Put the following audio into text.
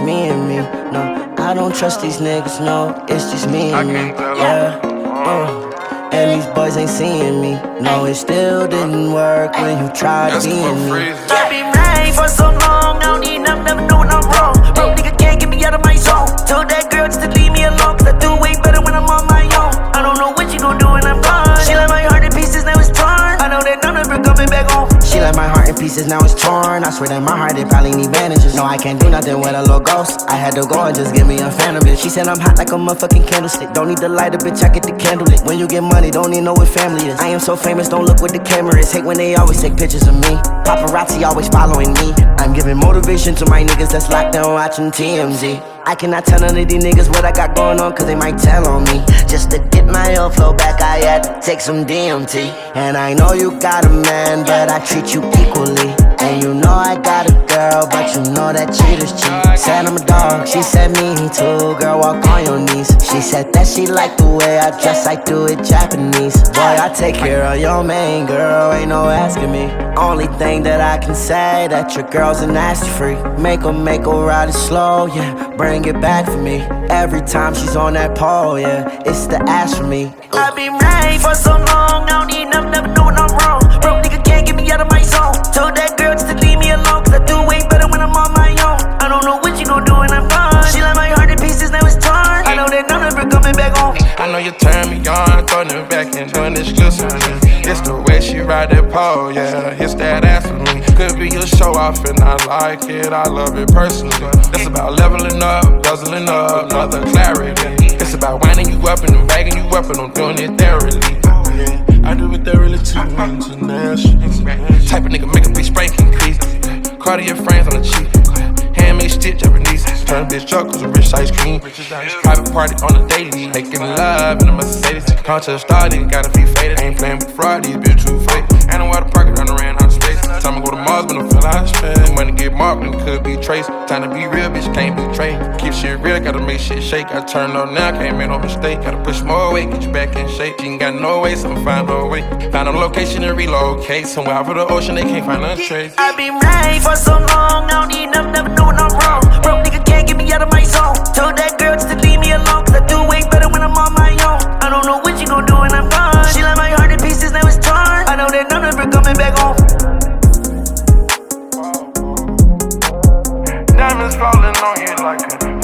me and me. No, I don't trust these niggas, no, it's just me and me. Yeah, and these boys ain't seeing me. No, it still didn't work when you tried being me. I've been right for so long, I don't need nothing, never know when I'm wrong. Broke nigga can't get me out of my zone. Told that girl just to leave me alone, cause I do way better when I'm on my own. I don't know what you gon' do when I'm gone. She let my heart in pieces, now it's torn. I know that none of her coming back home. She let my heart in pieces, now it's torn. I swear that my heart, it probably need bandages. No, I can't do nothing with a little ghost. I had to go and just give me a fan of it. She said I'm hot like a motherfucking candlestick. Don't need to light a bitch, I get the candle lit. When you get money, don't need know what family is. I am so famous, don't look what the camera is. Hate when they always take pictures of me. Paparazzi always following me. I'm giving motivation to my niggas that's locked down watching TMZ. I cannot tell none of these niggas what I got going on, cause they might tell on me. Just to get my old flow back, I had to take some DMT. And I know you got a man, but I treat you equally. And you know I got a girl, but you know that cheaters cheat. Said I'm a dog, she said me too. Girl, walk on your knees. She said that she like the way I dress, I do it Japanese. Boy, I take care of your main girl, ain't no asking me. Only thing that I can say, that your girl's a nasty freak. Make her ride it slow, yeah. Bring it back for me. Every time she's on that pole, yeah. It's the ass for me. I've been right for so long, I don't need nothing, never know when I'm wrong. Broke nigga can't get me out of my zone. Told that girl just to leave me alone, cause I do way better when I'm on my own. I don't know what you gon' do when I'm gone. She let my heart in pieces, now it's torn. I know that none of her coming back home. I know you turn me on, throwing it back and doing exclusively. It's the way she ride that pole, yeah, it's that ass for me. Could be a show off and I like it, I love it personally. It's about leveling up, guzzling up, another clarity. It's about winding you up and bagging you up and I'm doing it thoroughly. I do it thoroughly too, international. Type of nigga make a bitch break and crease. Cartier frames on the cheek. Handmade stitch Japanese. Turn a bitch up cause a rich ice cream. Private party on the daily. Making love in a Mercedes. Contest started, gotta be faded. Ain't playing with fraud, these bitch too fake. And I water park it, I done ran out of space. Time to go to Mars, but I feel I spend. Money get marked and could be traced. Time to be real, bitch, can't be trade. Keep shit real, gotta make shit shake. I turn up now, can't make no mistake. Gotta push more weight, get you back in shape. She ain't got no way, so I'ma find no way. Found a location and relocate. Somewhere out of the ocean, they can't find a trace. I've been right for so long, I don't need nothing, never know when I'm wrong. Broke nigga can't get me out of my zone. Told that girl just to leave me alone, cause I do way better when I'm on my own. I don't know what you gon' do when I'm gone. She let my heart in pieces, now it's torn. I know that none of her coming back home. Diamonds falling on you like a